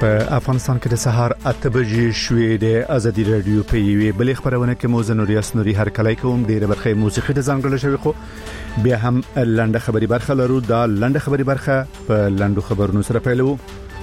په افغانستان کې د سهار 8 بجې شوې د ازادي رادیو په یوې بلې خبرونه کې موزه نوریاس نوري هر کله کوم ډیره برخه موسیقي د ځانګړل شوی خو بیا هم لنډه خبري برخه لرو. دا لنډه خبري برخه په لنډو خبرونو سره پیلو.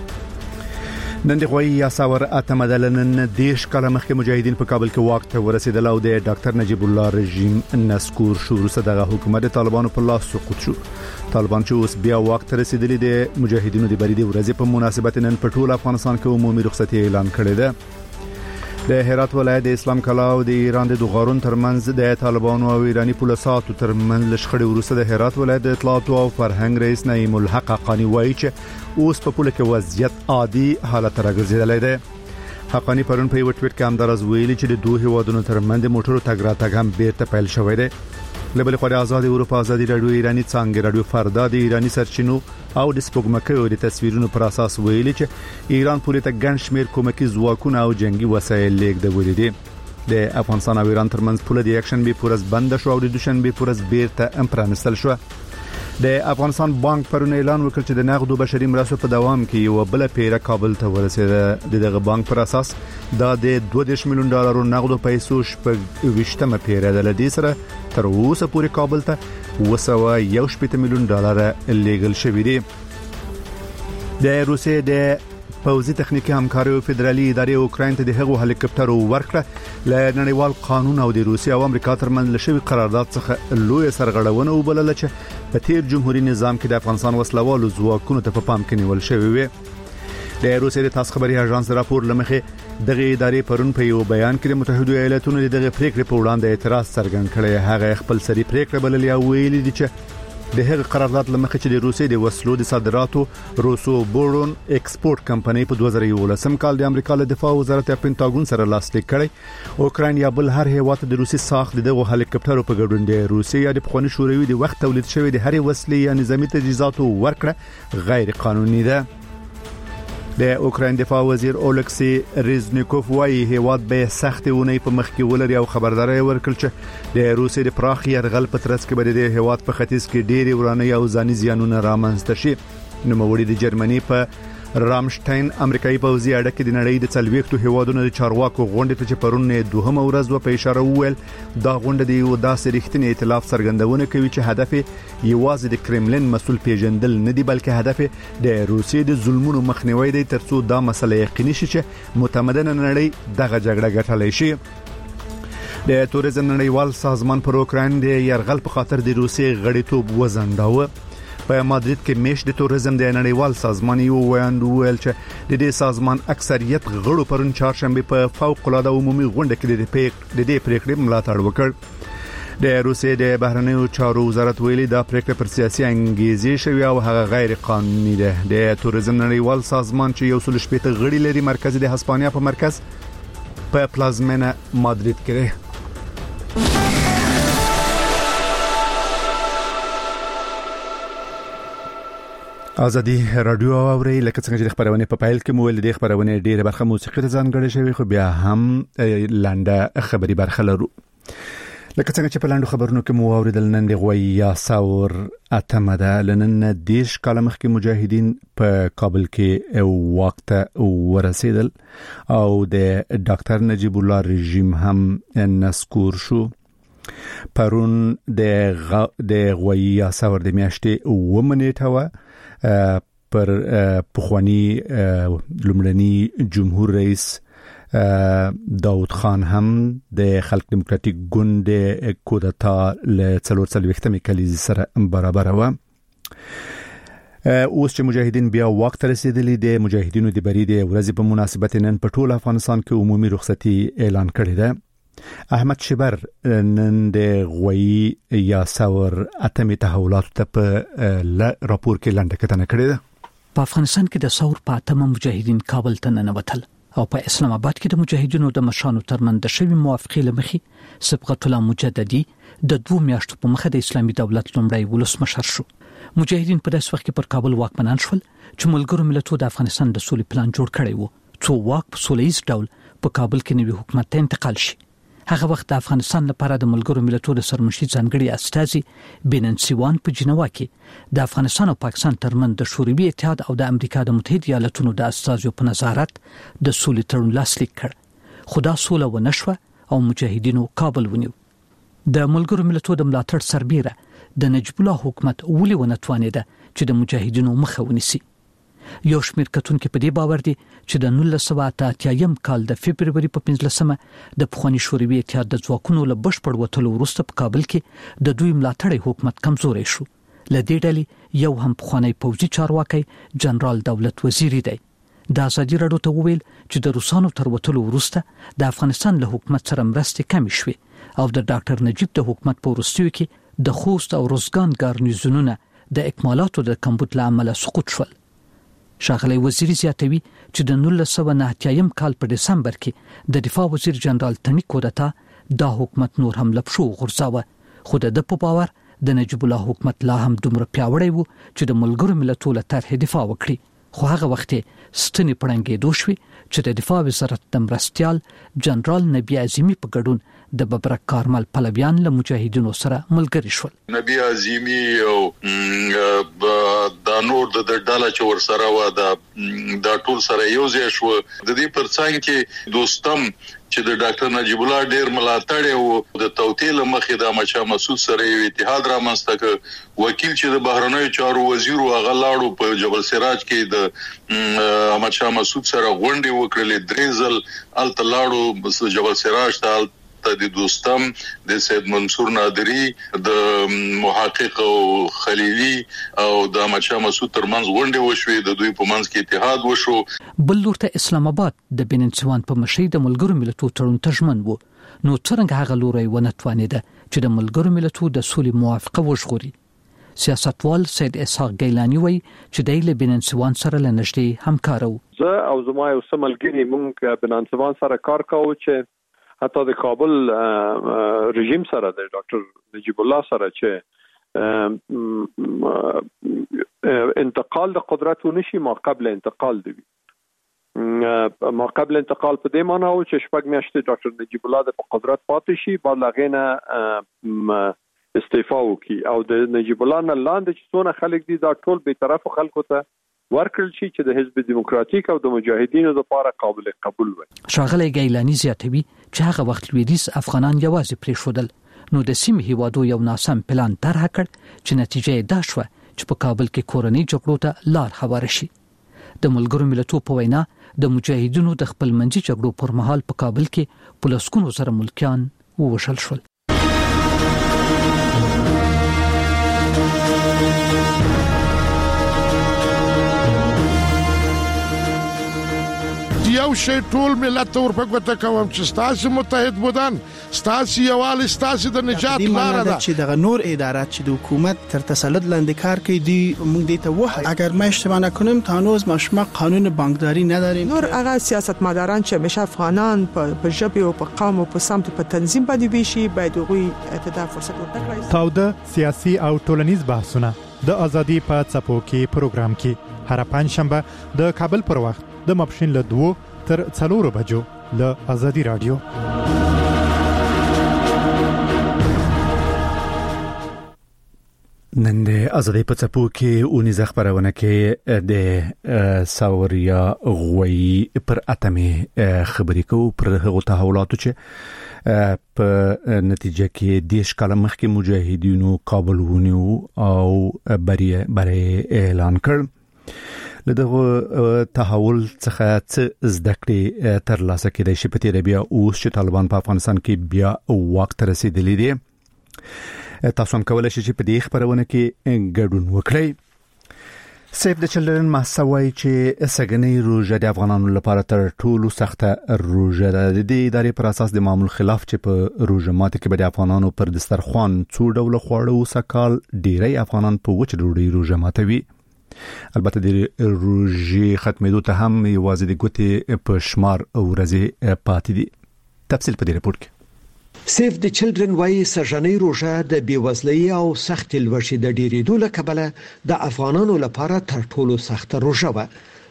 نن د غوي یاساور اتمدلن دیش کله مخکې مجاهدین په کابل کې واک ته ورسېدل او د ډاکټر نجیب الله رژیم نسکور شو. وروسته دغه حکومت د طالبانو په لاس سقوط شو. طالبان چې اوس بیا واک ته رسیدلي د مجاهدینو د بریدي ورځې په مناسبت نن په ټول افغانستان کې عمومي رخصتي اعلان کړې ده. د هرات ولایت د اسلام کلا او د ایران د دوغارون ترمنځ د طالبانو او ایرانی پولیساتو ترمنځ لشخړې وروسته د هرات ولایت د اطلاعات او فرهنګ رئیس نعیم الحق حقانی وایي چې اوس په پوله کې وضعیت عادي حالت راګرځیدلی دی. حقانی پرون په یو ټویټ کې همدارز ویلي چې د دوه هیوادونو ترمنځ د موټرو تګ راتګ هم بیرته پیل شوی دی. لبل خو د آزاد اروپا ازادي رادیو ایرانی څنګه رادیو فردا د ایرانی سرچینو او د سپوږمکۍ د تصویرونو پر اساس ویلي چې ایران پولیس ته ګڼ شمېر کومکي ځواکونه او جنگي وسایل لیږدولي دي. د افغانستان او ایران ترمنځ پوله د یک شنبه پورز بند شو او د دوشنبه پورز بیرته پرانستل شو. د افغانستان بانک پرون اعلان وکړ چې د نقدو بشري مرستو په دوام کې یو بل پیره کابل ته ورسېده. دغه بانک پر اساس دا د $2 میلیون نقدو پیسو شپږ 20 پیره د لدی سره تر اوسه پورې کابل ته $170 میلیون لیږل شوی دی. د روسیې د پوځي تخنیکی همکاري او فدرالي ادارې اوکراین ته د هغو هلیکاپټرو ورکړه ل نړیوال قانون او د روسیې او امریکا ترمنځ لشي قرارداد څخه لوی سرغړونه وبلل چې په تیر جمهوریت نظام کې د افغانستان وسلوالو ځواکونو ته په پام کې نیول شوی وي. د روسیې د تاسو خبري اژانس راپور لمخې دغه ادارې پرون په یو بیان کې د متحده ایالاتونو دغه پریکړې په وړاندې اعتراض څرګند کړی. هغه خپل سری پریکړه بللې او ویلي دي چې د هغه قرارداد لمخې چې د روسیې د وسلو د صادراتو روسو بورون ایکسپورت کمپنۍ په 2011 کال د امریکا له دفاع وزارت پینټاګون سره لاسلیک کړی. اوکراین یا بل هر هیواد د روسي ساخت دغه هلیکاپټرو په ګډون د روسیې یا د پخوانی شوروي د وخت تولید شوی د هرې وسلې یا نظامی تجهیزاتو ورکړه غیر قانوني ده. د اوکراین دفاع وزیر اولکسی ریزنیکوف وايي هیواد به سختونه په مخ کې ولري او خبرداري ورکړي چې د روسیې د پراخ يرغل په ترڅ کې به د هیواد په ختیځ کې ډېری ورانه او ځاني زیانونه رامنځته شي. نو موري د جرمني په رامشټاین امریکایي پوځي اډه د نړۍ د 40 هیوادونو د چارواکو غونډې ته چې پرون دوهمه ورځ په اشاره وویل دا غونډه د یو داسې رښتینی ائتلاف څرګندونه کوي چې هدف یوازې د کرملین مسؤل پیژندل نه دی بلکې هدف د روسیې د ظلمونو مخنیوي دی ترڅو دا مسله یقیني شي چې متمدن نړۍ دغه جګړه ګټلای شي. د توریزم نړیوال سازمان پر اوکراین د يرغل په خاطر د روسیې غړیتوب وزنداوه. په مادرید کې میش د توریزم د نړیوال سازمان یو ویل چې د دې سازمان اکثریت غړو پرون چهارشنبه په فوق العاده عمومي غونډه کې د دې پریکړې ملاتړ وکړ. د روسیې د بهرنیو چارو وزارت ویلي دا پریکړه پر سیاسي انګیزې شوی او هغه غیر قانوني ده. د توریزم نړیوال سازمان چې 170 غړي لري مرکز د هسپانیا په مرکز په پلازمینه مادرید کې ده. ازادي رادیو اوري لکه څنګه چې خبرونه په پایل کې مویل د خبرونه ډیره برخه موسیقي ته ځانګړې شوی خو بیا هم لنډه خبري برخه لرو. لکه څنګه چې په لاندو خبرونو کې مو اوریدل نن د غوي یاساور اتمده لنن دیش کال مخکې مجاهدین په کابل کې واک ته ورسېدل او د ډاکټر نجیب الله رژیم هم نسکور شو. پرون د غوي یاساور د میاشتې ومنېټه پر پخوانی لومړني جمهور رئیس داود خان هم د خلق دموکراتیک ګوند کودتا له 440 کلیز سره برابر و. اوس چې مجاهدین بیا وخت رسیدلی د مجاهدینو د بریدي ورځې په مناسبت نن په ټول افغانستان کې عمومي رخصتي اعلان کړی ده. احمد شبر نن د غوي یاساور اتمې تحولات ته په راپور کې لنډه کتنه کړې ده. په افغانستان کې د ثور په اتمه مجاهدین کابل ته ننوتل او په اسلام آباد کې د مجاهدینو د مشرانو ترمنځ د شوی موافقې لمخې صبغت الله مجددي د 2 میاشتو په مخه د اسلامي دولت لومړی ولسمشر شو. مجاهدین په داس وخت کې پر کابل واکمنان شول چې ملګرو ملتونو د افغانستان د سولې پلان جوړ کړی وو څو واک په سولهییز ډول په کابل کې نوی حکومت ته انتقال شي. هغه وخت د افغانستان لپاره د ملګرو ملتونو سرمشي ځانګړي استازي بیننسیوان په جنوا کې د افغانستان او پاکستان ترمن د شوروي اتحاد او د امریکا د متحده ایالاتونو د استازو په نظارت د سولې تړون لاسلیک کړ خو دا سوله ونشوه او مجاهدینو کابل ونیو د ملګرو ملتونو د ملاتړ سربېره د نجیب الله حکومت ولې ونتوانېده چې د مجاهدینو مخه ونیسي یو شمېر کتونکو په دې باور دي چې د 1988 کال د فبرवरी په 15مه د پخوانی شوروي اتحاد د ځواکونو له بشپړ وټلو وروسته په کابل کې د دوی ملاتړی حکومت کمزوري شو لدې ډلې یو هم پخوانی پوځي چارواکي جنرال دولت وزیری دی د ازادي راډیو ته ویل چې د روسانو تر وټلو وروسته د افغانستان له حکومت سره مرستې کم شوې او د ډاکټر نجیب د حکومت په وروستیو کې د خوست او روزګان ګارنیزونونه د اکمالاتو د کمبود له امله سقوط شول ښاغلی وزیری زیاتوي چې د 1989 کال په دسمبر کې د دفاع وزیر جنرال تنی کودتا د حکومت نور هم لپشو غورځاوه خو د په باور د نجیب الله حکومت لا هم دومره پیاوړی وو چې د ملګرو ملتونو له طرح دفاع وکړي خو هغه وخت ستنې پړنګې دوشوي چې د دفاع وزارت د مرستيال جنرال نبی اعظمي په ګډون د ببرک کارمل پلویان له مجاهدینو سره ملګری شول نبی اعظمي او د نور د ډاله چې ور سره و د ټول سره یو ځای شو د دې پرڅنګ کې دوستم چې د ډاکټر نجیب الله ډیر ملاتړ او د توتیل مخې د مچا مسعود سره یو اتحاد را منځته وکیل چې د بهرنیو چارو وزیر او غلاړو په جبل سراج کې د مچا مسعود سره غونډه وکړلې درېزل التلاړو جبل سراج ته د دوستم د سید منصور نادری د محقق او خلیلی او د مچا مسعود ترمنځ غونډه وشوې د دوی په منځ کې اتحاد وشو بل لورته اسلام آباد د بیننسوان په مشرۍ د ملګرو ملتونو تړون تضمن وو نو څنګه هغه لوري ونتوانیده چې د ملګرو ملتونو د سولې موافقه وشغوري سیاستوال سید اسحاق گیلانی وایي چې د بیننسوان سره لنږدې همکارو زه او زما یو سملګری موږ بیننسوان سره کار کوو چې حتی د کابل رژیم سره د ډاکټر نجیب الله سره چې انتقال د قدرت ونشي ما قبل انتقال دی ما قبل انتقال په دې معنی او چې شپږ میاشتې ډاکټر نجیب الله د قدرت پاتې شي بعد لغینه استعفا وکي او د نجیب الله نه لاندې چې څونه خلک دي دا ټول به طرفو خلکو ته ورکړل شي چې د حزب دیموکراتیک او د مجاهدینو لپاره قابل قبول وي ښاغلی گیلانی زیاتوي چې هغه وخت لویدیځ افغانان یوازې پریښودل نو د سیمې هیوادو یو ناسم پلان طرح کړ چې نتیجه یې دا شوه چې په کابل کې کورنۍ جګړو ته لار هواره شي د ملګرو ملتونو په وینا د مجاهدینو د خپلمنځي جګړو پر مهال په کابل کې په لسګونو زره ملکیان ووژل شول یو شی ټول ملت ورپګوته کوم چې ستاسو متحد بودن ستاسو یوال ستاسو د نجات لار ده چې د نور ادارات چې د حکومت تر تسلط لاندې کار کوي دی موږ دې ته وه اگر ما اشتباه نکنم تانوز ماشما قانون بانکداری نداریم نور هغه سیاستمداران چې همیشه افغانان په ژبه او په قوم او په سمت په تنظیم باندې ویشي باید غوي اعتدال فرصت ورکړي تاوده سیاسي او ټولنیز بحثونه د ازادي په څپو کې پروګرام کې هر پنځشنبه د کابل پر وخت د ماپښین له 2 تر 4 بجو له ازادي رادیو نن د ازادي په څپو کې اونیزه خبرونه کې د ساوریا غوي پر اتمه خبرې کو پر هغه تحولاتو چې په نتیجه کې دیش کال مخکې مجاهدینو کابل ونیو او بری اعلان کړ لدغه تحول څخه څه زده کړې تر لاسه کېدای شي په تیر بیا اوس چې طالبان په افغانستان کې بیا وخت رسیدلی دی تاسو هم کولای شئ چې په دې خبرونه کې ګډون وکړئ سیف د چلډرن محسوي چې سګنې روزه د افغانانو لپاره تر ټولو سخته روزه ده د ادارې پر اساس د معمول خلاف چې په روزه ماته کې د افغانانو پر دسترخوان څو ډول خواړه وسکال ډیری افغانان په وچ ډوډۍ روزه ماتوي البته د روزي ختمېدو ته هم یوازې د ګوتې په شمار ورځې پاتې دي تفصیل په دې رپورت کې سیف د چلډرن وايي سرجنۍ روزه د بیوزلۍ او سخت لوشي د ډیرېدو له کبله د افغانانو لپاره تر ټولو سخت روزه و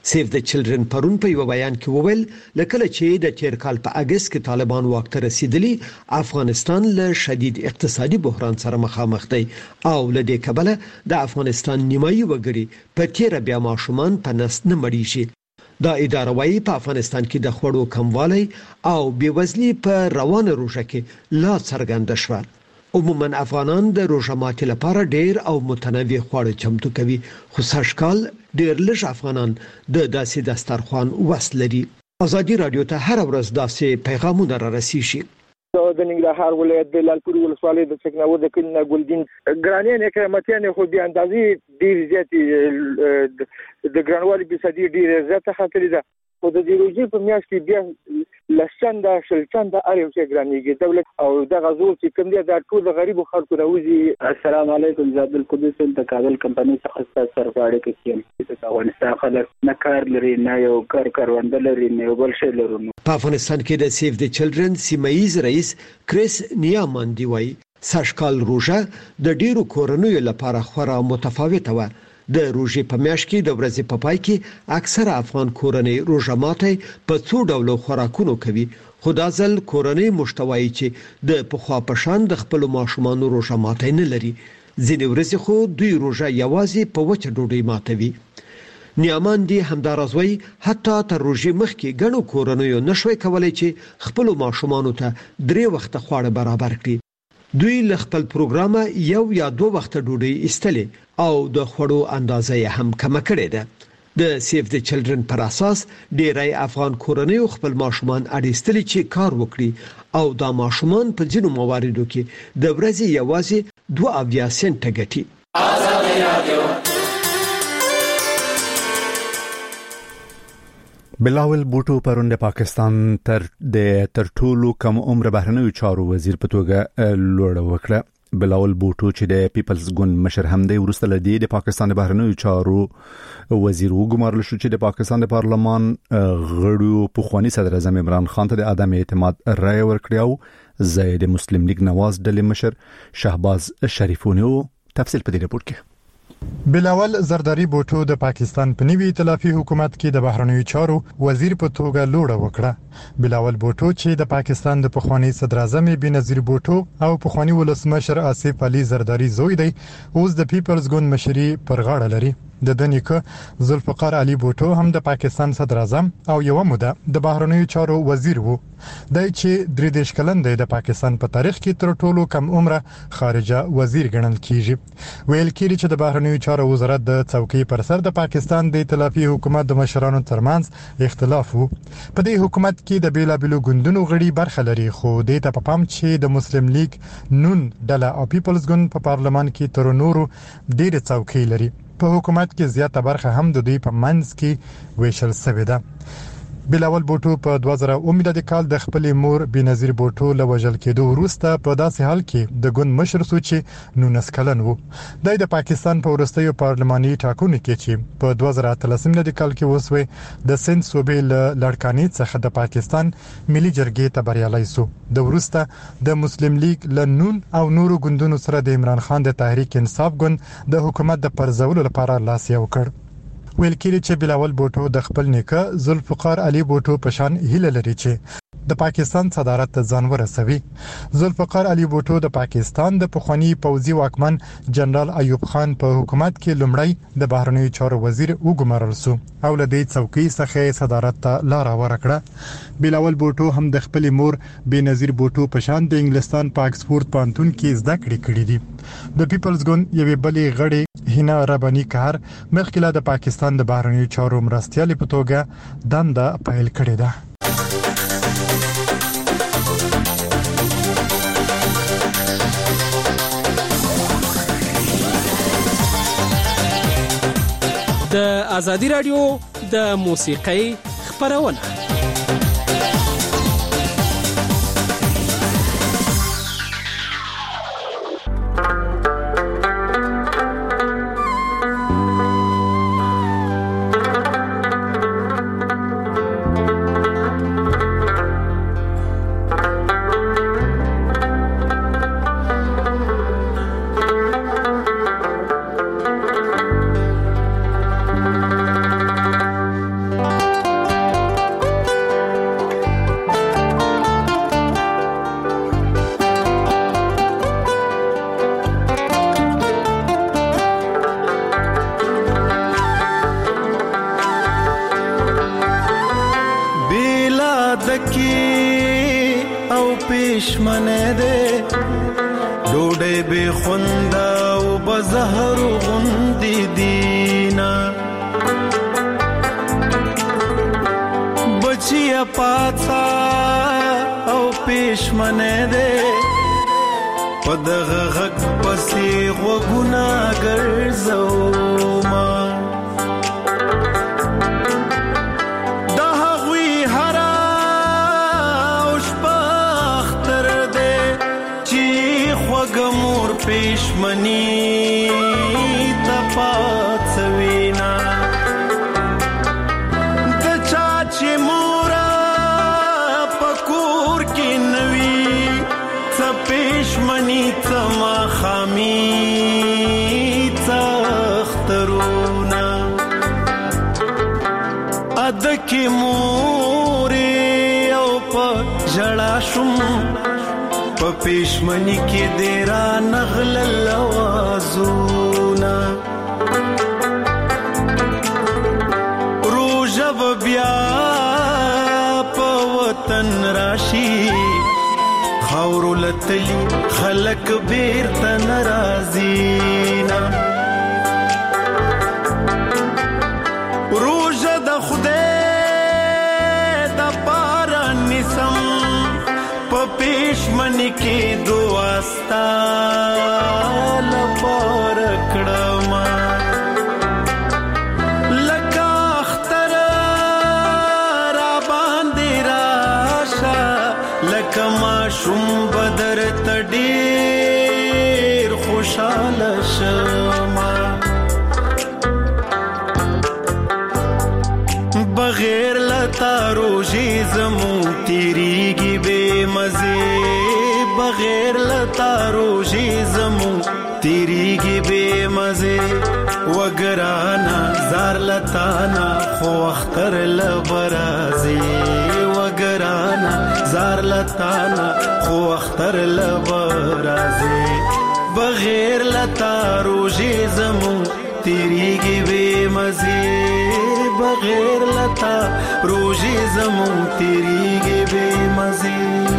سیف د چلډرن پرون په یو بیان کې وویل لکه چې د تیر کال په اگست کې طالبان واک ته رسیدلی افغانستان له شدید اقتصادي بحران سره مخامخ دی او له دې کبله د افغانستان نیمایي وګړي په تیر بیا ماشومان په نس نه مړیږي دا اداره وايي په افغانستان کې د خوړو کموالی او بېوزلي په روانه روژه کې لا څرګنده شوه. عموما افغانان د روژه ماتي لپاره ډیر او متنوع خواړه چمتو کوي خو سږکال ډیر لږ افغانان د داسې دسترخوان وس لري. ازادي رادیو ته هر ورځ داسې پیغامونه را رسیږي. د ننګرهار ولایت د لالپور ولسوالۍ د څکناور د کلي ګلدین ګرانیان قیمتیان خو د اندازې ډیر زیاتې د ګرانوالي بصدي ډیر زیاته خطرې ده او د روزي په میاشت کې بیا لسچنده شلچنده اړ یو څه ګرانیږي دولت او د غزو چې کوم دي د ټول غریب خلکو راوځي. السلام علیکم زاد القدس د کابل کمپنی څخه سرفاړه کې د افغانستان خلک نه کار لري نه یو کارونده لري نه بل شي لري. په افغانستان کې د سیف د چلډرن سیمایز رئیس کریس نیاماندی وایي سږکال روژه د ډیرو کورنیو لپاره خورا متفاوته و. د روژې په میاشت کې د ورځې په پای کې اکثره افغان کورنۍ روژه ماتي په څو ډولو خوراکونو کوي خو دا ځل کورنۍ مشتوي چې د پخوا په شان د خپل ماشومان روژه ماتي نه لري. ځینې ورځې خو دوی روژه یوازې په وچه ډوډۍ ماتوي. نیاماندی همدارز وایي حتی تر روژې مخکې ګڼو کورنیو نشوي کولای چې خپل ماشومان ته 3 وخته خواړه برابر کړي. دوی له خپل پروګرامه یو یا 2 وخته ډوډۍ استلې او د خوړو اندازه یې هم کم کړې ده. د سیف د چلډرن پر اساس ډیری افغان کورنیو خپل ماشومان اړیستلي چې کار وکړي او دا ماشومان په ځینو مواردو کې د ورځې یوازې 2 سنټه ګټي. ازادي رادیو بلاول بوټو پرون د پاکستان تر ټولو کم عمر بهرنیو چارو وزیر په توګه لوړ وکړه. بلاول بوټو چې د پیپلز ګوند مشر هم دی ورسته لدی د پاکستان د بهرنیو چارو وزیر وګمارل شو چې د پاکستان د پارلمان غړو په خواني صدر اعظم عمران خان ته د عدم اعتماد رائے ورکړ او زید مسلم لیگ نواز ډلې مشر شهباز شریفونی تفصیل په دې رپورت کې. بلاول زرداری بوټو د پاکستان په نوي ائتلافي حکومت کې د بهرنیو چارو وزیر په توګه لوړ وکړه. بلاول بوټو چې د پاکستان د پخوانی صدر اعظم بنظیر بوټو او پخوانی ولسمشر آصف علي زرداری زوی دی اوس د پیپلز ګوند مشري پر غاړه لري. د دنیکه ذوالفقار علي بوټو هم د پاکستان صدر اعظم او یو موده د بهرنیو چارو وزیر وو. د چې 33 کلن دی د پاکستان په تاریخ کې تر ټولو کم عمره خارجه وزیر ګڼل کیږي. ویل کیږي چې د بهرنیو چارو وزارت د څوکۍ پر سر د پاکستان د ائتلافي حکومت د مشرانو ترمنځ اختلاف وو. په دې حکومت کې د بیلابلو ګوندونو غړي برخه لري خو د ته په پام چې د مسلم لیگ نون ډله او پیپلز ګوند په پارلمان کې تر نورو ډېر څوکۍ لري. په حکومت کې زیاته برخه هم د دوی په منځ کې ویشل شوې ده. بلاول بوټو په 2019 کال د خپل مور بنظیر بوټو له وژل کېدو وروسته په داسې حال کې د ګوند مشر سو چې 19 کلن وو. د پاکستان په وروستیو پارلماني ټاکنو کې چې په 2013 کال کې وسوي د سند صوبې له لړکانې څخه د پاکستان ملي جرګې ته بریالي سو. د وروسته د مسلم لیگ له نون او نورو ګوندونو سره د عمران خان د تحریک انصاف ګوند د حکومت د پرځولو لپاره لاس یو کړ. ویل کېږي چې بلاول بوټو د خپل نیکه ذوالفقار علي بوټو په شان هیله لري چې د پاکستان صدارت ته ځان ورسوي. ذوالفقار علي بوټو د پاکستان د پخوانی پوځي واکمن جنرال ایوب خان په حکومت کې لومړی د بهرنیو چارو وزیر وګمارل سو او له دې څوکۍ څخه صدارت ته لار ورکړه. بلاول بوټو هم د خپل مور بنظیر بوټو په شان د انګلستان په اکسفورد پانتون کې زده کړې کړې دي. د پیپلز ګوند یوې بلې غړي هینا ربانی کار مخکې د پاکستان د بهرنیو چارو مرستیال په توګه دنده پیل کړې ده. د ازادي رادیو د موسیقۍ خبرونه پېشمنه ده ډوډۍ به خونده او بزهر غوندې دینا بچیا پاڅا او پېشمنه ده پدغه غږ پسې غوږونه ګرځوما پېشمنی ته پاتوینا د چا چې مورا پکور کې نوي څه پېشمنی څه ماښامي څه اخترونه ادکې مورې او په ژړا شوم په پېشمنی کې دیرا نغل لوازونا روژه بیا په وطن راشي خاورو لتلی خلق بیرته ناراضینا روژه د خدای د پاره نسم په پېشمنی کې دواستا لپاره کړم لکه اختر را باندې راشه لکه ماشوم بدر ته ډېر خوشاله شمه بغیر لتا روژې زمون تیریږي بے مزه بغیر لتا روژې زمون تیریږي بے مزه وګرانا زار لتانا خو اختر لبرازي وګرانا زار لتانا خو اختر لبرازي بغیر لتا روژې زمون تیریږي بے مزه بغیر لتا روژې زمون تیریږي بے مزه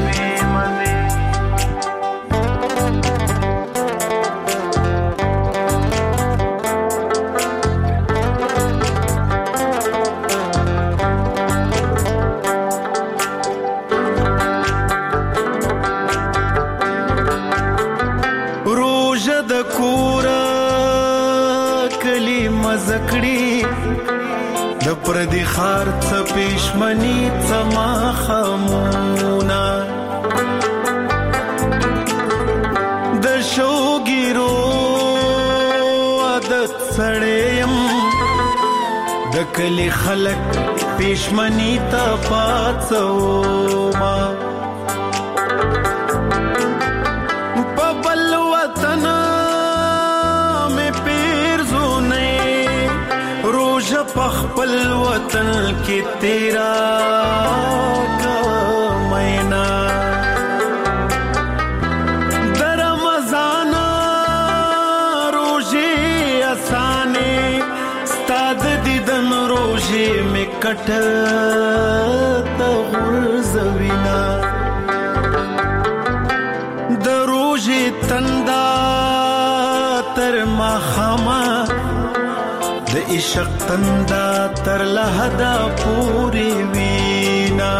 روژه د کورا کلی مزکړي د پردي خار څه پېشمنی څه ماښامونه د شوګیرو عادت سړیم د کلی خلک پېشمنی ته پاتوما په بل وطن پخپل وطن کې تیرا کمینا در رمضان روزي اسانه ستاد دیدن روزي می کټ ته غرزوینا د روزي تندا تر مخما د عشق تندا تر لحدا پوری وینا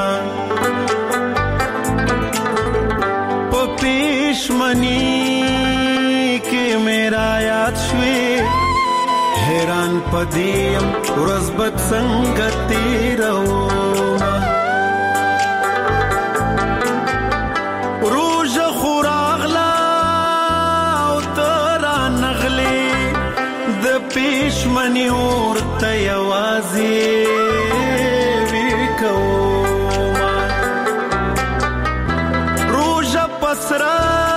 په پېشمنی کې میرا یاد شوي حیران پدیم ورځ بد څنګه تیروما روژه خو راغله او ته رانغلې د پېشمنی ورته یوازې وکوما روژه پسره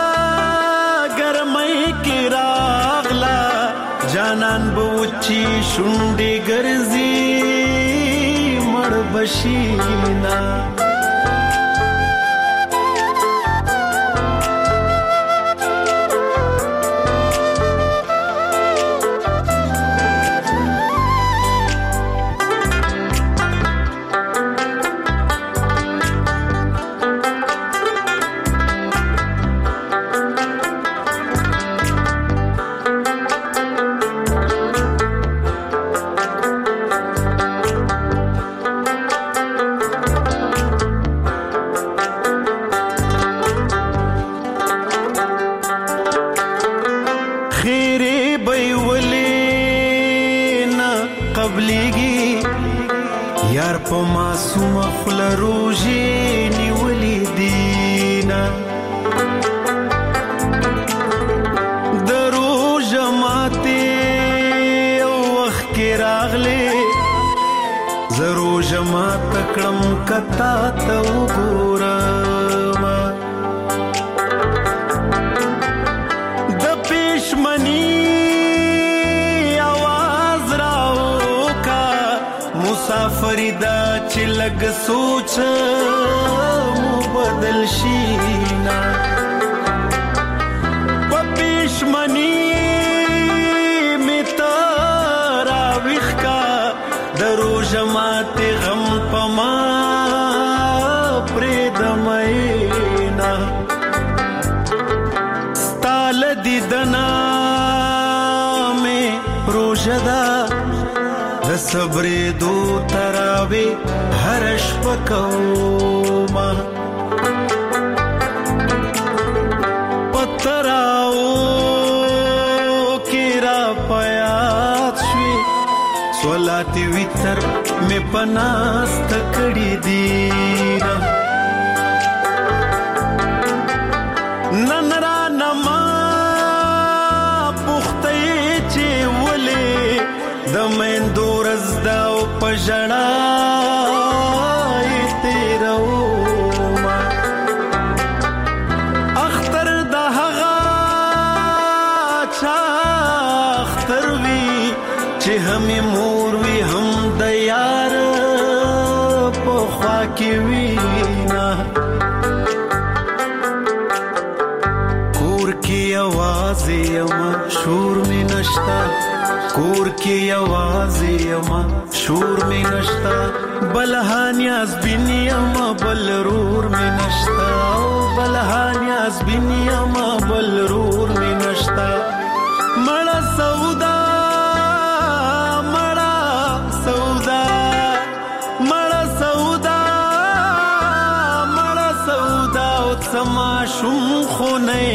ګرمۍ کې راغله جانان به وچی شونډې ګرځي مړ بشینا په معصوم خپل روزي نیولې دینا دروژ ماته او وخت کې راغله زروژ ماته کړم کتا ته وګورم د پښمنی مسافردا چې لګ سوچ مو بدل شینا پپیشمنی می ترا وښکا دروژ ماته غم پما پرې دمینا ستال دیدنا می روزدا صبر دو تراوی هرش پکوما پتراو کیرا پیات شوی سولاتی ویتر می پناست کڑی دینا ننرا نما پختی چی ولی دمین دورز داو پجڑای تیرو ما اختر دا هغا چا اختر وی چه همی مور وی هم دا یار پخوا کی وینا کور کی آوازی اما شور می نشتا کور کی آوازی اما شور می نشتا بلہانی از بینی اما بلرور می نشتا بلہانی از بینی اما بلرور می نشتا مڑا سودا مڑا سودا مڑا سودا مڑا سودا او سما شم خونے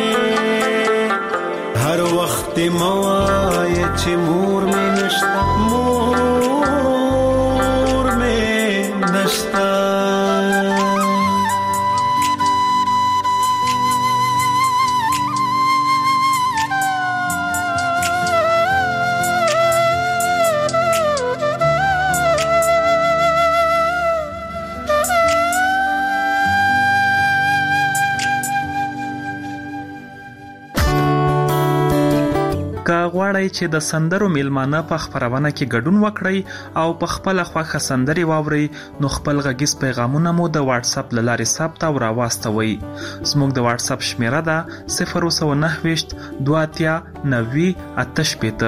هر وخت موای چې مور می نشتا مور می نشتا غواړئ چې د سندرو میلمانه په خبرونه کې ګډون وکړئ او په خپل خوښه سندري واورئ نو خپل غږیز پیغامونه مو د واتس اپ لارې ثبت او راواستوئ. زموږ د واتس اپ شمیره ده 099 23 90 88.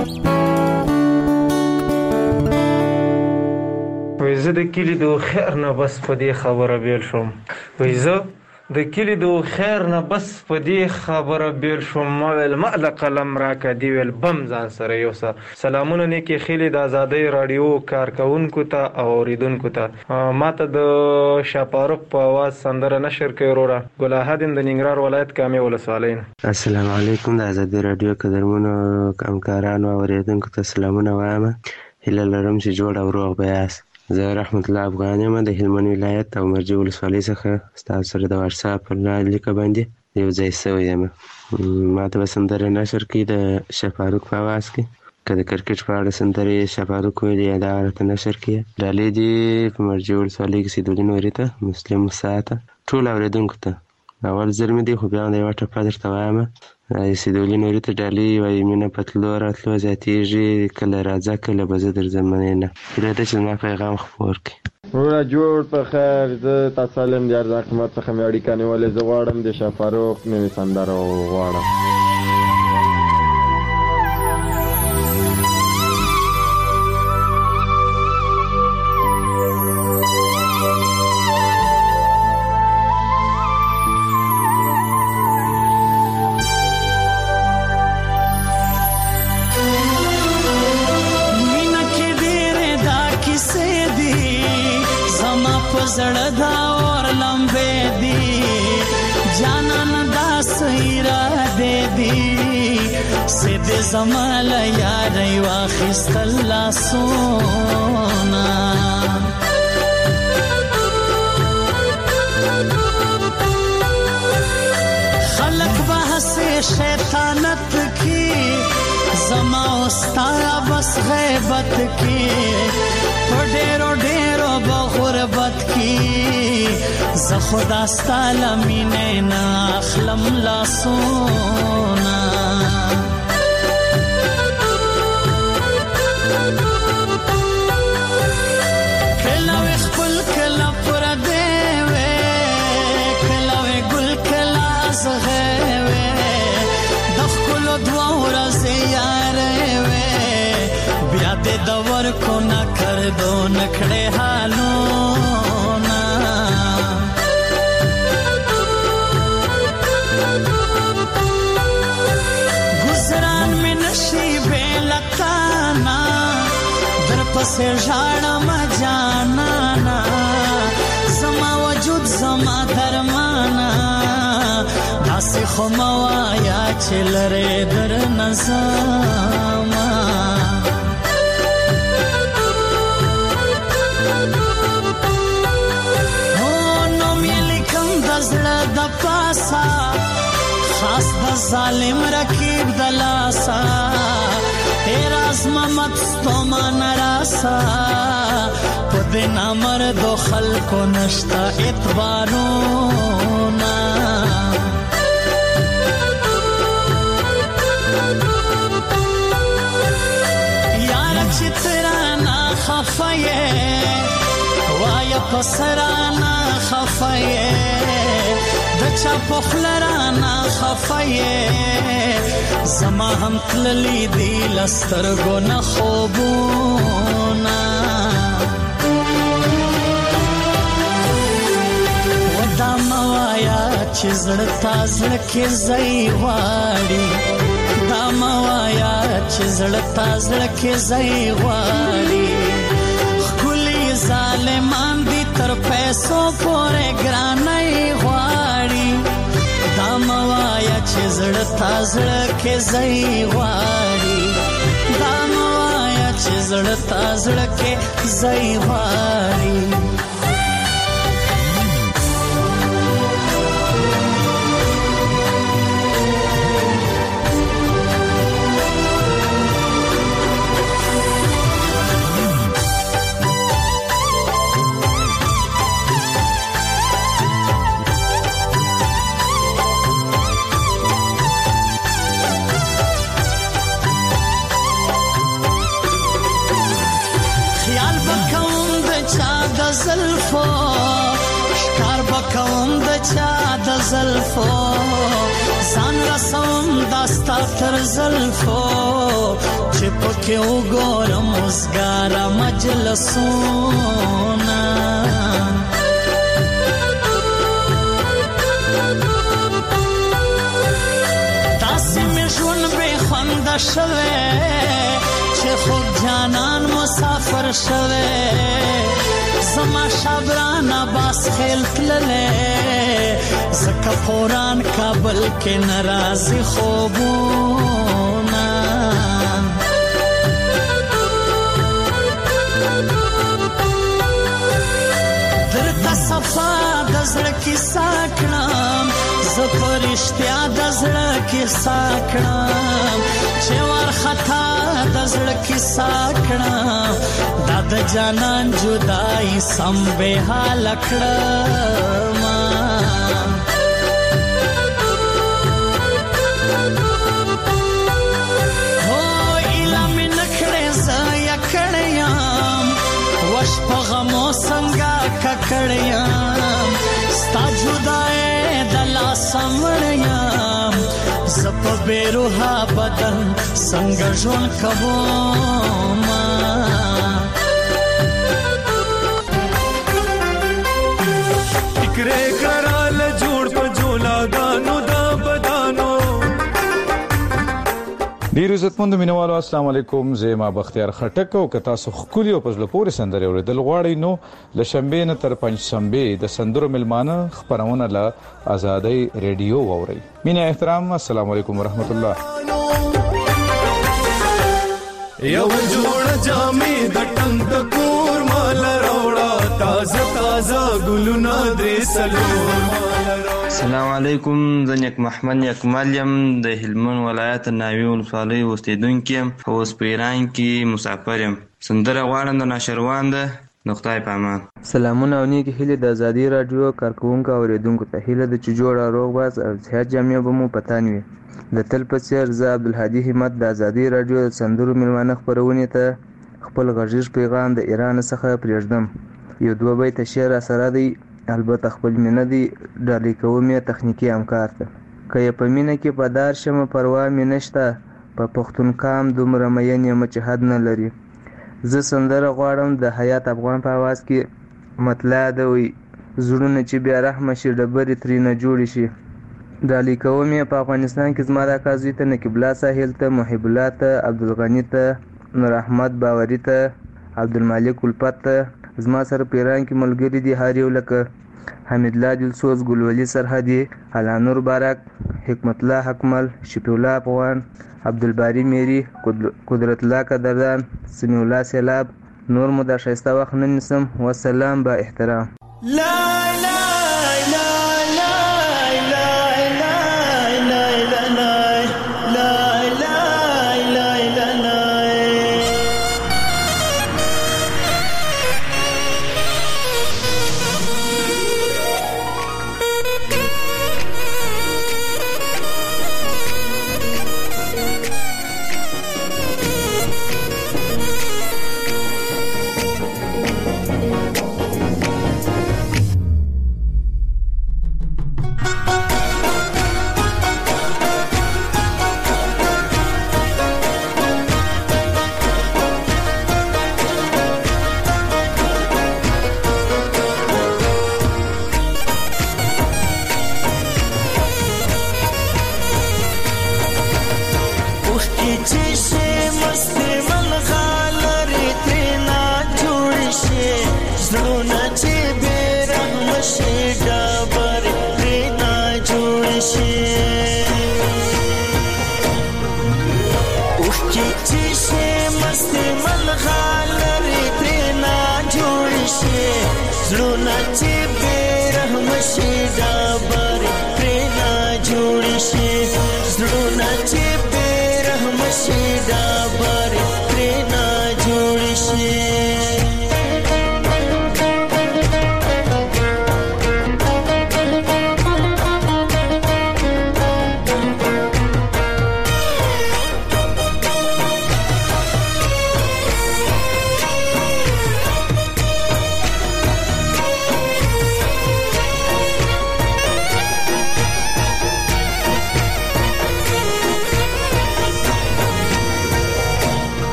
وایزه د کلی د خیر نه بس په دې خبره بیل شوم. وایزه د کلی د خیر نه بس په دې خبره بیل شوم. ما ویل مال قلم راکه دی ویل بم ځان سره یوسه. سلامونه نیکی خیلی د آزادۍ رادیو کارکونکو ته او اوریدونکو ته. ما ته د شاپاروق په आवाज سندره نشر کوي وروره ګل احد د ننګرهار ولایت کامې ولسوالۍ. السلام علیکم د آزادۍ رادیو قدرمنو همکارانو او اوریدونکو ته سلامونه وایم. هیله لرم چې جوړ او روغ به یاست. زه رحمت الله افغان یم د هلمند ولایت او مرجې ولسوالۍ څخه ستاسو سره د واتس اپ لیکه باندې یو ځای شوی یم. ما ته به سندره نشر کړي د شفاروق په اواز کې. که د کرکټ په اړه سندرې شفاروق ویلي یا دا راته نشر کړي. ډالۍ دي په مرجې ولسوالۍ کې سیدولي نوري ته مسلم موسی ته ټول اوریدونکو ته. اول ځل مې دی خو بیا د یوه ټپه درته وایم. سیدولي نوري ته ډالۍ وایي مینه په تلو راتلو زیاتېږي کله راځه کله به زه در ځم مننه. هیله ده چې زما پیغام خپور کړي. وروره جوړ په خیر. زه تا سالم د ارزان قیمت څخه مې اړیکه نیولې. زه غواړم د شفاروق نوې سندره وغواړم. زړه دا اور لمبه دی جانان دا سیرا دے دی سید زمال یار واخست الله سونا سے شیطانت کی زما استارا بس غیبت کی ډیرو ډیرو بغربت کی ز خدا ستاله مینه نا اخلم لا سونا کلا خپل کلا پر دیوه کلا ګل کلا زغه دور کو نہ کر دو نکھڑے حالوں نا گزران میں نشیب لتانا در پسے جھاڑا مجانا نا زما وجود زما درمانا داسی خموایا چلرے در نظاما د پاسا خاص د ظالم رکیب دلاسا تیرا اسمت ستوما نراسا پد نامر دو خلکو نشتا اعتبارونا یار چترانا خفایه وایا پسرانا خفایه دچا پخلرانا خفایه زما هم تللی دی لسترگو نخوبونا ودا موایا چی زڑتا زڑکی زی غاڑی دا موایا چی زڑتا زڑکی زی غاڑی خکلی ظالمان دی تر پیسو پورے گرانای غواړي دا موایا چې زړه تا زړه کې ځای غواړي دا موایا چې زړه تا زړه کې ځای غواړي زلفو شکار بکوم د چا د زلفو ځان رسوم داستا تر زلفو چې پکې وګورم وزګاره مجلسونه داسې مې ژوند بې خونده شوی چې خوب جانان مسافر شوی زما شبرانا باس خیل تللے زکا پوران کابل کے نرازی خوبونا درتا صفا دزڑکی ساکنام زپرشتیا دزڑکی ساکنام چوار خطا دزڑکی ساکنام د جانان جدائی سم بے حال کړما هو اله من کړه زیا کړیام وش په غمو څنګه ککړیام ستا جدائی دلا سمړیام زپ بیروها بدن څنګه ژوند کوم کرے کرال جوړ په جولا دانو دا بدانو ډیر عزتمند مینوالو السلام علیکم زما بختیار خټک او کتا سو خولي او پزله پورې سندره اوریدل غواړي نو لشنبه نه تر پنځشنبه د سندرو ملمانه خبرونه له آزادۍ ریډیو ووري مینه احترام السلام علیکم ورحمت الله یو جوړ جامې د ټنګ کور مال راوړا تازه تازه ګلونه درې څلور. السلام علیکم، زه نیک محمد نیکمل یم د هلمند ولایت ناوې ولسوالۍ اوسېدونکی یم. اوس په ایران کې مسافر یم. سندره غواړم د ناشروان ده د خدای په امان. سلامونه او نیکې هیلې د ازادي راډیو کارکوونکو او اورېدونکو ته. هیله ده چې جوړ او روغ باز او صحت جامې به مو په تن وي. د تل په څېر زه عبدالهادي همت د ازادي راډیو د سندرو میلمانه خپرونې ته خپل غږیز پیغام د ایران څخه پرېږدم. یو دوه بیته شعر راسره دی، البته خپل مینه دی ډالۍ کوم یې تخنیکي همکار ته. که یې په مینه کې په دار شمه پروا مې نشته، په پښتون کام دومره مین یم چې حد نه لري. زه سندره غواړم د حیات افغان په آواز کې. مطلع ده وي زړونه چې بیا رحمه شي ډبرې ترېنه جوړې شي. ډالۍ کوم یې په افغانستان کې زما د اکا زوی ته، نقیب الله ساحل ته، محب الله ته، عبدالغني ته، نور احمد باوري ته، عبدالمالک الفت ته. زما سره په ایران کې ملګري دي هر یو لکه حمید الله دلسوز، ګلولي سرحدي، علانور بارک، حکمت الله حکمل، شفیع الله افغان، عبدالباری میری، قدرت الله قدردان، سمیع الله سیلاب. نور مو دا ښایسته وخت نه نیسم. والسلام با احترام.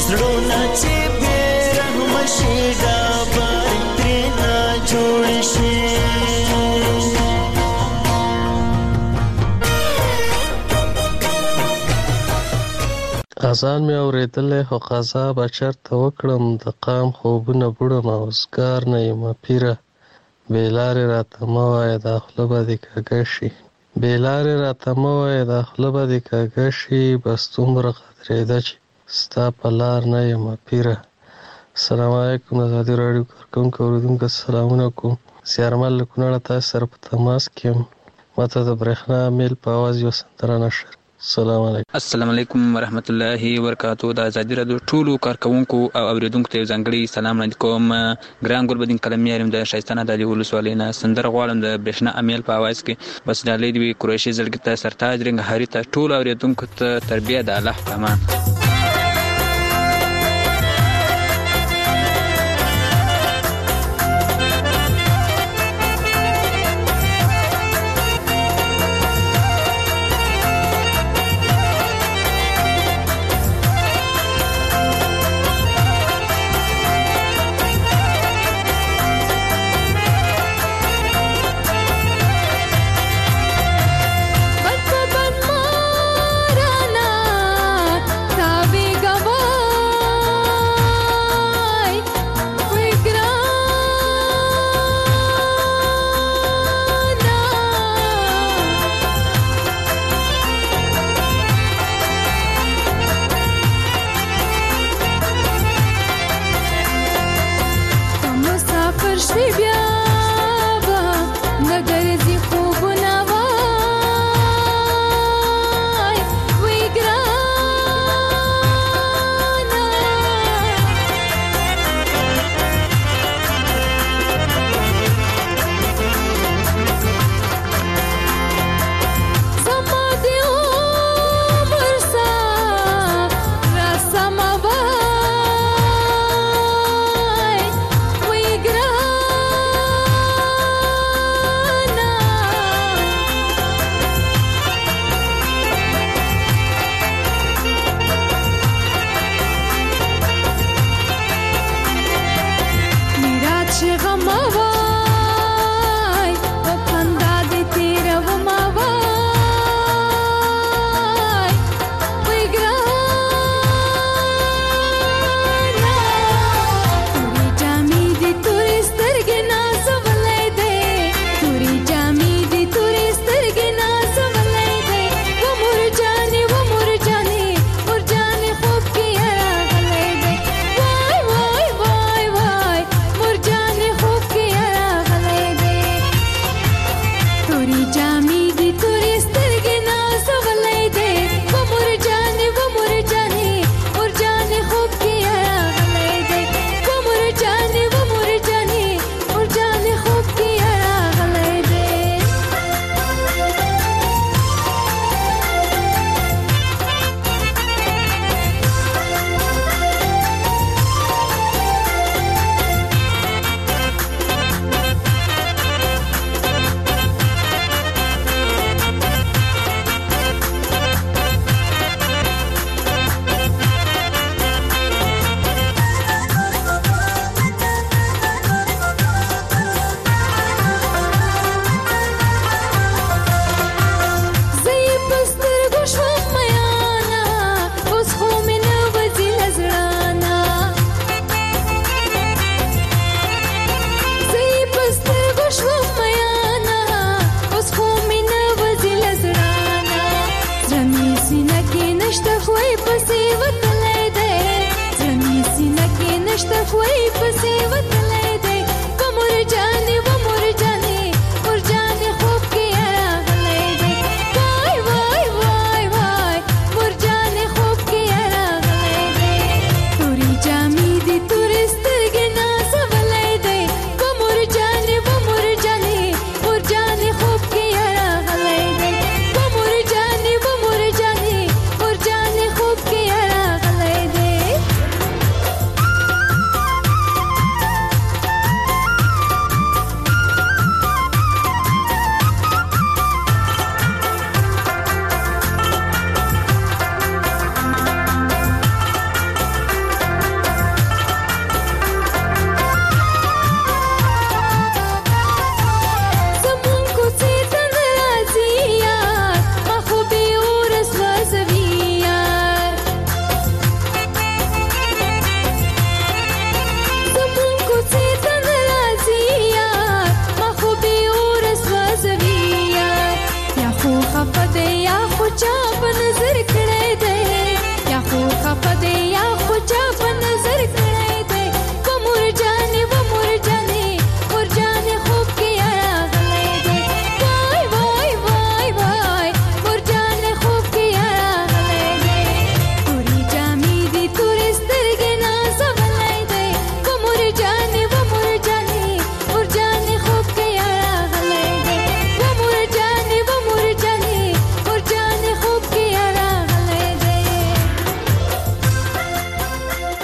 زړونه چې بې رحمه شي ډابر ترې نه جوړ شي. اذان مې اورېدلی خو قضا به چېرته وکړم، د قام خوبونه بوړم اوزګار نه یمه پیره. بې لارې راته مه وایه دا خوله به دې کږه شي، بې لارې راته مه وایه دا خوله به دې کږه شي. بس دومره قدرېده چې ستا په لار نه یمه پیره. السلام علیکم. د ازادي راډیو کارکوونکو اورېدونکو سلامونه کوم. زیارمل له کونړه تاسو سره په تماس کې یم. ماته د برېښنا میل په اواز یو سندره نشر. السلام علیکم. السلام علیکم ورحمت الله وبرکاتو. د ازادي راډیو ټولو کارکوونکو او اوریدونکو ته ځانګړي سلام وړاندې کوم. ګران ګلبدین کلمي یم د شایستانه د علي ولسوالۍ نه. سندره غواړم د برېښنا امیل په اواز کې. بس ډالۍ دې وي قریشي زړګي ته، سرتاج رنګهاري ته، ټولو اوریدونکو ته تربیه د الله په امان.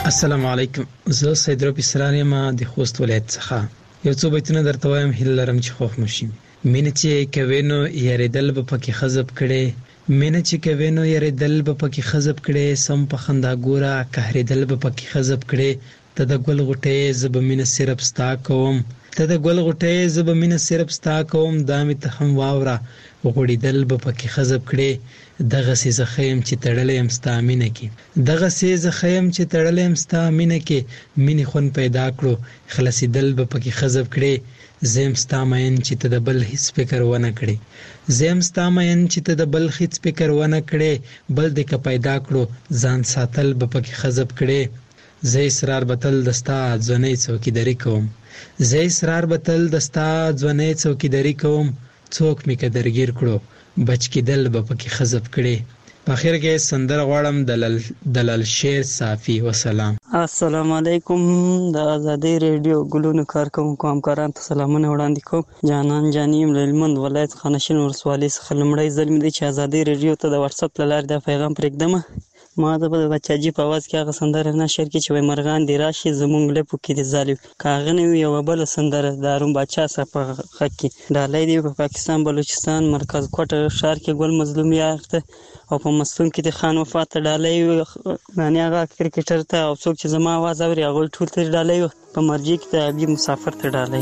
السلام علیکم. زه سید ربی سرانی ما د خوست ولایت څخه یو څو بیتونه درته وایم، هیله لرم چې خوښ مو شي. مینه چې کوي نو یریدل به پکې خزب کړي، مینه چې کوي نو یریدل به پکې خزب کړي، سم په خندا ګوره قهرېدل به پکې خزب کړي. ته د ګل غټې زب مینه صرف ستا کوم، ته د ګل غټې زب مینه صرف ستا کوم، دا مې ته هم واوره غوړېدل به پکې خزب کړي. دغه سي زخیم چې تړلې ام ستا مینه کې، دغه سي زخیم چې تړلې ام ستا مینه کې، مینې خون پیدا کړو خلاصېدل به پکې خزب کړي. زم ستا مین چې ته د بل هیڅ فکر ونه کړي، زم ستا مین چې ته د بل هیڅ فکر ونه کړي، بل دې که پیدا کړو ځان ساتل به پکې خزب کړي. زه اصرار بتل دستا ځونې څوکیداری کوم، زه اصرار بتل دستا ځونې څوکیداری کوم، څوک می کدرګیر کړو بچ کېدل به پکې خزب کړي. په اخر کې سندره غواړم دلال شیر صافی. وسلام. السلام علیکم. د آزادۍ ریډیو ګلونو کارکونکو همکارانو ته سلامونه وړاندې کوم. جانان جانیم له هلمند ولایت خانشین ولسوالۍ څخه لومړی ځل مې دی چې آزادۍ ریډیو ته د واتساپ له لارې دا پیغام پرېږدم. ما د بچاجي په اواز کې هغه سندره نشر کړي چې وایي مرغان دې راشي زمونږ لپو کې دې ځالي، که هغه نه وي یوه بله سندره د هارون باچا څخه په غږ کې ډالۍ دی په پاکستان بلوچستان مرکز کوټه ښار کې ګل مظلوم یاغ ته او په مستون کې د خان وفات ته ډالۍ یعنې هغه کرکټر ته او څوک چې زما اواز اوري هغوی ټول ته ډالۍ په مرجې کې د ابي مسافر ته ډالۍ.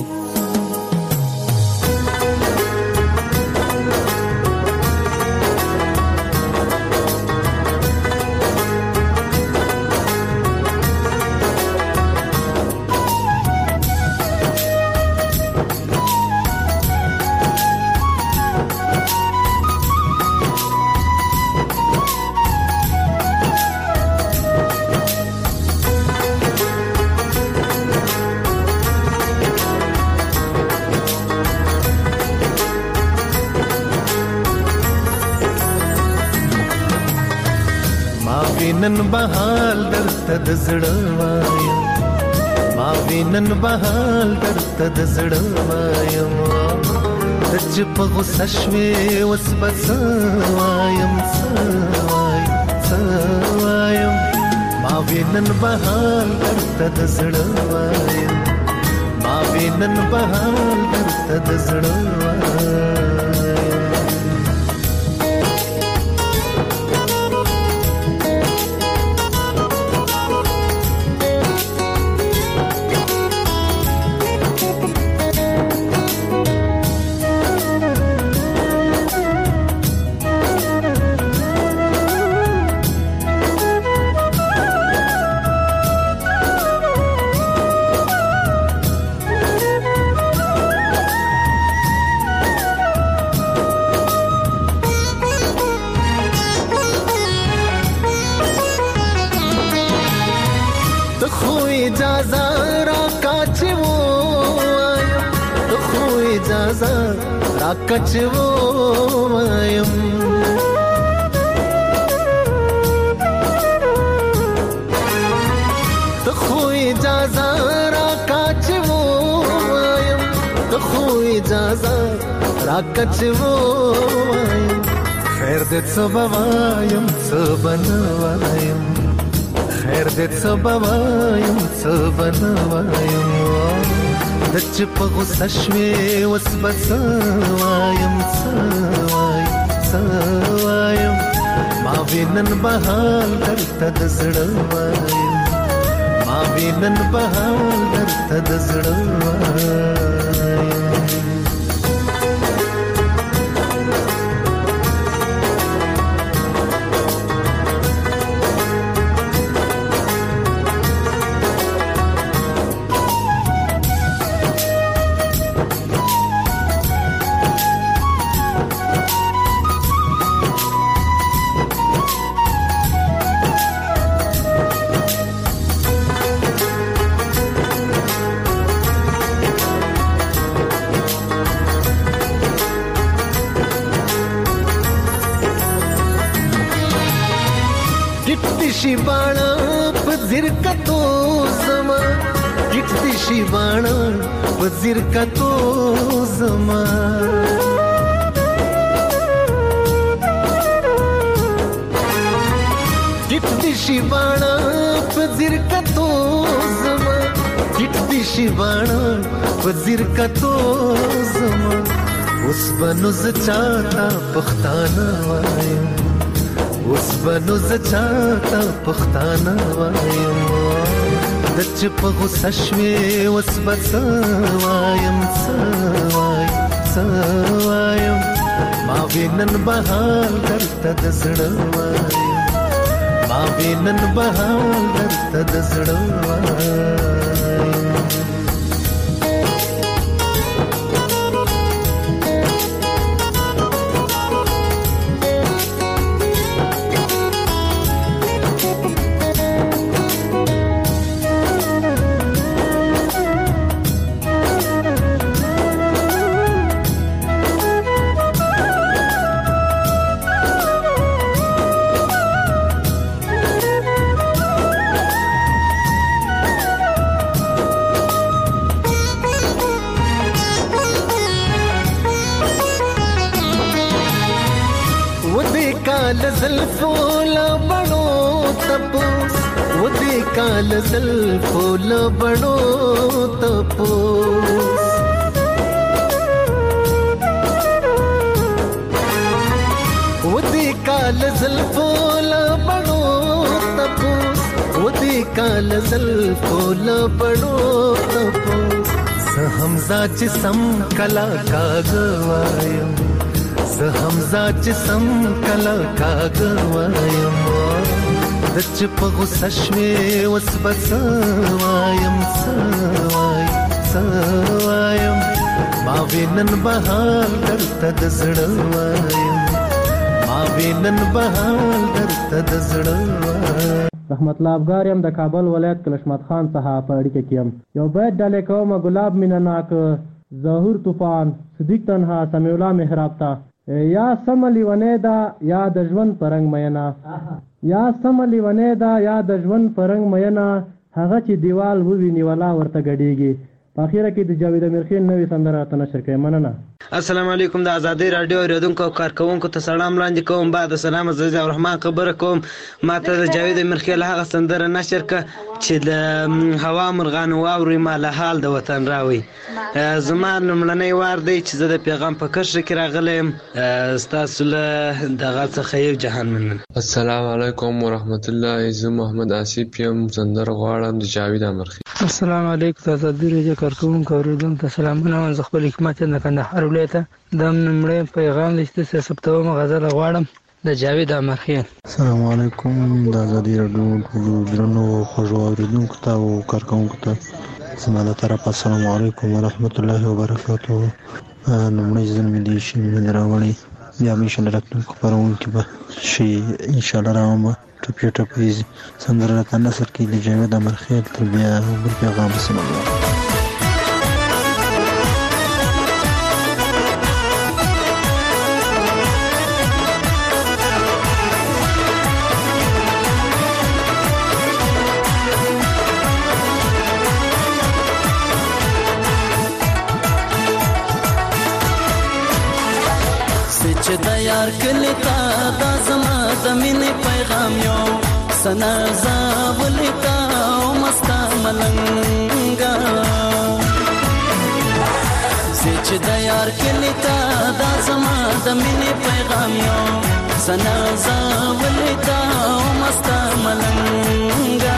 نن بهال درته د زړه وایم، ما وینن بهال درته د زړه وایم، ته چې په غوسه شوې اوس به څه وایم څه وایم، ما وینن بهال درته د زړه وایم، ما وینن بهال درته د زړه وایم. کچو وایم ته خو اجازه را کچو وایم، ته خو اجازه را کچو وایم، خیر دې څه بوایم څه بنوایم، خیر دې څه بوایم څه بنوایم، د چې په غوسه شوې اوس به څه وایم څه وایم، ما وینن بهال درته د زړه وایم، ما وینن بهال درته د زړه وایم. شي باڼه په زیر کتو زما، ټیټ دې شي باڼه په زیر کتو زما، ټیټ ټیټ شي باڼه په ځیر کتو زما ټیټ شي باڼه په ځیر کتو زما اوس بنو ز چاته پښتانه وایم اوس بنو ز چاته پښتانه وایم د چې په غوسه شوې اوس به څه وایم ما وینن بهال درته د زړه وایم ما وینن بهال درته د زړه وایم زلفو لبړو تپوس و دې کال زلفو لبړو تپوس و دې کال زلفو لبړو تپوس و دې کال زلفو لبړو تپوس زه حمزه چې سم کلا کاغوایم زه حمزه چې سم کلا کاغوایم د چې په غوسه شوې اوس به څه وایم ما وینن بهال درته د زړه وایم ما وینن بهال درته د زړه وایم رحمت الله افغار یم د کابل ولایت کلشمت خان څخه په اړیکه کې یم یو بیت ډالې کوم ګلاب مینه ناک ظهور طوفان صدیق تنها سمیع الله محراب تا یا سملی ونه دا یا د ژوند پرنګ مینا یا سملی ونه دا یا د ژوند پرنګ مینا هغه چې دیوال وویني ولا ورته غړيږي په اخیره کې د جاوید امیرخیل نوې سندره ته نشر کړي مننه السلام علیکم د آزادۍ رادیو اوریدونکو او کارکونکو ته سلام وړاندې کوم بعد سلام عزیز الرحمن خبره کوم ماته د جاوید امیرخیل هغه سندره نشر ک چې د هوا مرغان واوري مال حال د وطن راوي زما لمړنۍ وار دی چې زه د پیغام په کرښه کې راغلم ستاسو له دغه څخه یو جهان مننه السلام علیکم ورحمت الله زه محمد آصف یم سندره غواړم د جاوید امیرخیل السلام علیکم د آزادۍ رادیو کارکونکو اوریدونکو ته سلامونه وایم زه خپل حکمت د کندهار ولایت د نمړې پیغام لسته ثبتوم غزل غواړم د جاوید امیرخیل السلام علیکم د آزادۍ رادیو درنو خوږو اوریدونکو ته او کارکونکو ته زما له طرفه السلام علیکم ورحمت الله وبرکاته نمړې ځل مې دې شي مې راوړی بیا مې انشاءالله راتلونکو خپرونکي به شي انشاءالله راوړم ټپې ټپې سندره راته نثر کې د جاوید امیرخیل تر بیا بل پیغام سم الله چې د یار کلی تا دا زما د مینې پیغام یو سنا زاولی تا او مستا ملنګا چې د یار کلی تا دا زما د مینې پیغام یو سنا زاولی تا او مستا ملنګا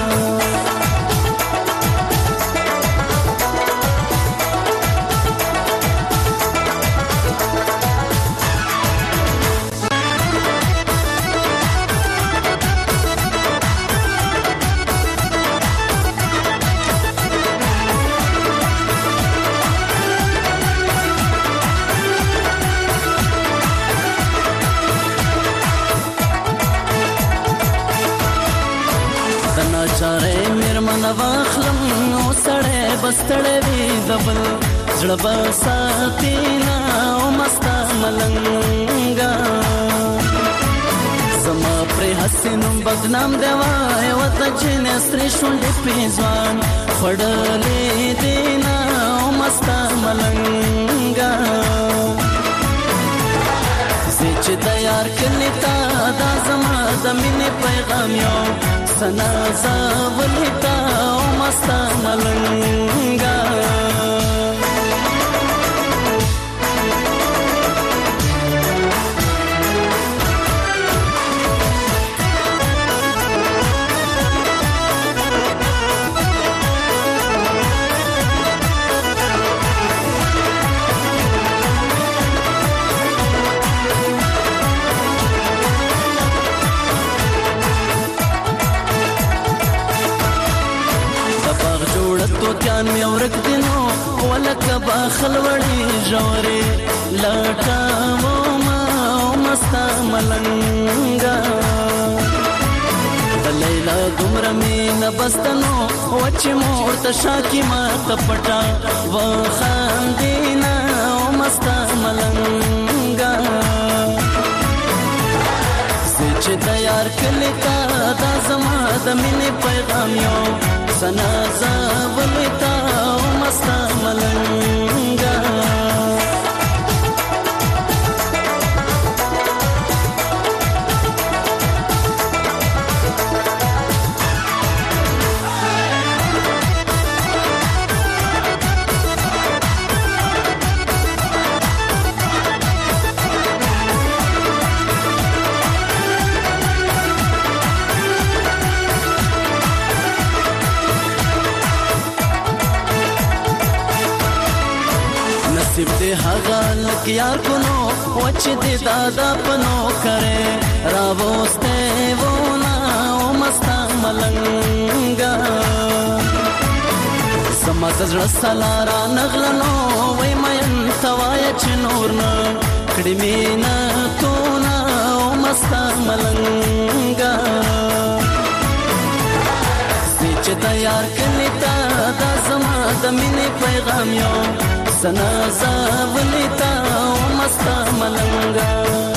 چاره میرمن واخلم نو سړی بستړی وي دبل زړه بساتینا او مستا ملنګا زما پر حسینم بدنام دیوای وته چې نسری شونډې پیزوان فړلې دینا او مستا ملنګا چې د یار کلی تا دا زما د مینې پیغام یو سنا زولتا او مستا ملنګا توتیان می ورک دینو ولکه باخل وړي جوړې لټا ما مستا ملنګا د لیلا دومره مینه بستنو وچ مور ته شاکی ما تپټا و خاندینا مستا ملنګا چې د یار کلی تا دا زما د مینې پیغام یو سنا زولتا او مستا ملنګا نصیب دې هغه لک یار کونو وچ دې دادا پنو کرے راوسته ونا او مستا ملنګا سما زړه سلارا نغلنو وای مې توای چې نور نه کړي مینا تو نا او مستا ملنګا چې د یار کلی تا دا زما د مینې پیغام یو سنا زولتا او مستا ملنګا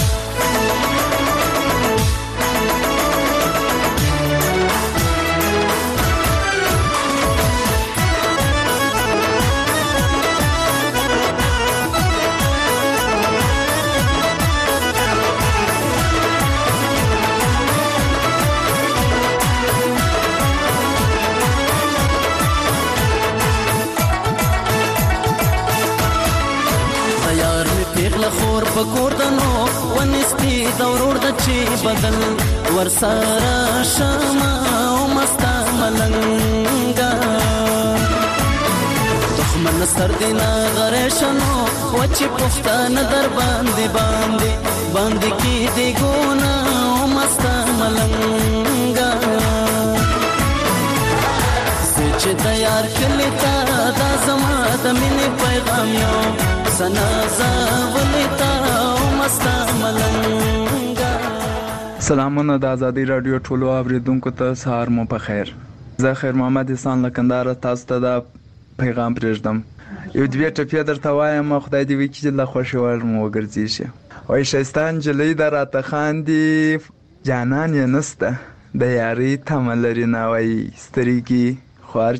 خور پکور دنو ونستی دورور د چی بدل ورسارا شما او مستا ملنګا دښمن سر دینا غریشنو وچ پښتن در باندې کی دی ګونا او مستا ملنګا چې د یار کلی تا دا زما د مینې پیغام یو سنا زولتا او مستا ملنګا سلامونه د ازادي رادیو ټولو اوریدونکو ته سهار مو په خیر. زه خیر محمد احسان لکندار تاسو ته دا پیغام پرېږدم. یو دوه ټپې درته وایم خدای دې وکړي چې له خوښي ور مو وګرځي شي. وای شایسته نجلۍ در راته خاندي جانان یې نسته د یاري تمه لري نه وای سترګې خوار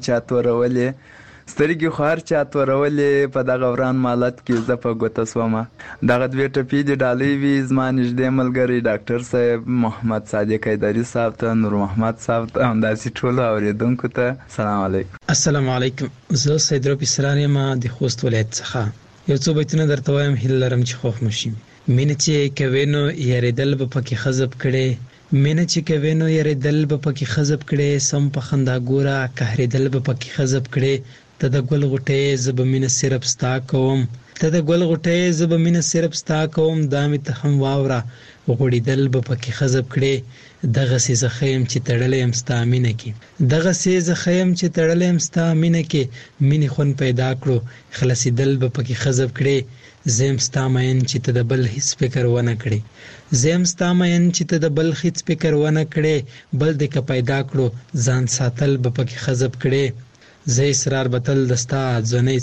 چا تورولې په دغه وران مالت کې زه په ګوته سومه. دغه دوې ټپې دې ډالۍ وي زما نږدې ملګری ډاکټر صاحب محمد صادق حیدري صاحب ته نور محمد صاحب ته همداسې ټولو اورېدونکو ته سلام علیکم. السلام علیکم. زه سید ربی سرار یم د خوست ولایت څخه. یو څو بیتونه درته وایم هیله لرم چې خوښ مو شي. مینه چې کوې نو یارېدل به پکې خزب کړې مینه چې کوې نو یارېدل به پکې خزب کړې سم په خندا ګوره قهرېدل به پکې خزب کړې ته د ګل غوټۍ زه به مینه صرف ستا کوم دا مې ته هم واوره غوړېدل به پکې خزب کړې دغسې زه ښه یم چې تړلی یم ستا مینه کې مینې خوند پیدا کړو خلاصېدل به پکې خزب کړې زه یم ستا مین چې ته د بل هیڅ فکر ونه کړې بل دې که پیدا کړو ځان ساتل به پکې خزب کړې زه اصرار به تل د ستا ځوانۍ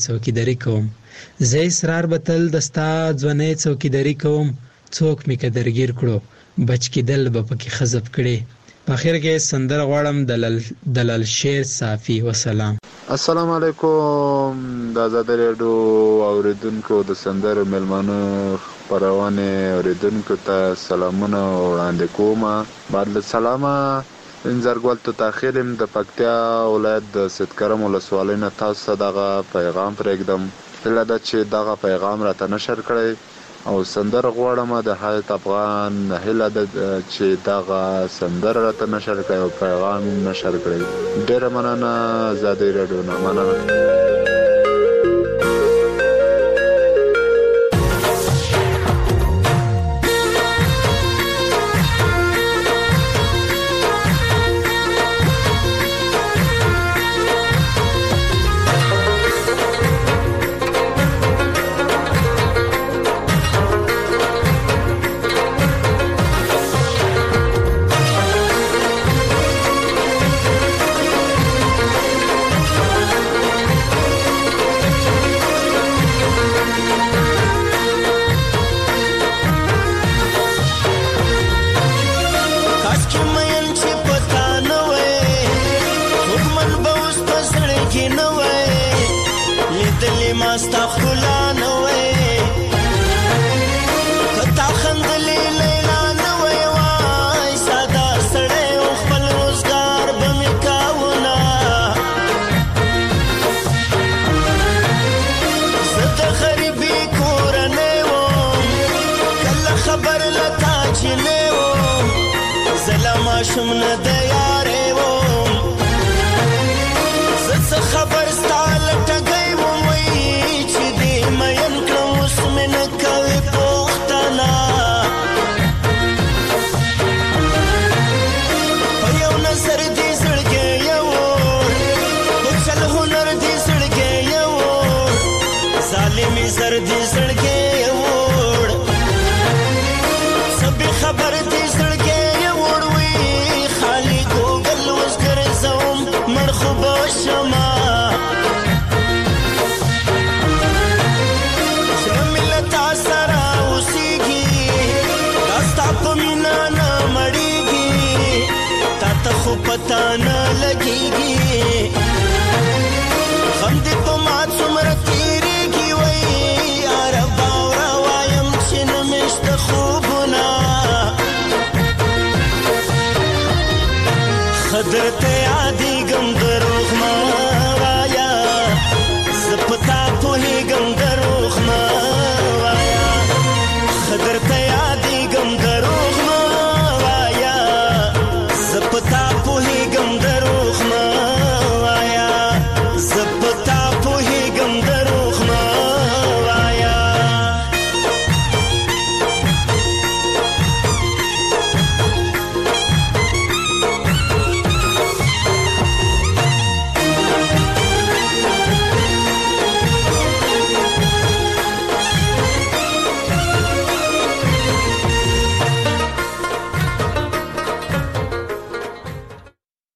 څوکیداري کوم څوک مې که درګیر کړو بچ کېدل به پکې خزب کړې په اخر کې سندره غواړم دلال شیر صافي وسلام. السلام علیکم د آزادي رادیو اوریدونکو د سندرو ملمانو خپرونې اوریدونکو ته سلامونه وړاندې کوم. بعد له سلامه انزرګل ته تاخیرم د پکتیا ولایت د سیدکرم ولسوالۍ نه تاسو ته دغه پیغام پرېږدم. هیله ده چې دغه پیغام راته نشر کړئ او سندره غواړم د حیات افغان هیله ده چې دغه سندره راته نشر کړئ او پیغام نشر کړئ. ډېره مننه. آزادۍ راډیو نه مننه. Gum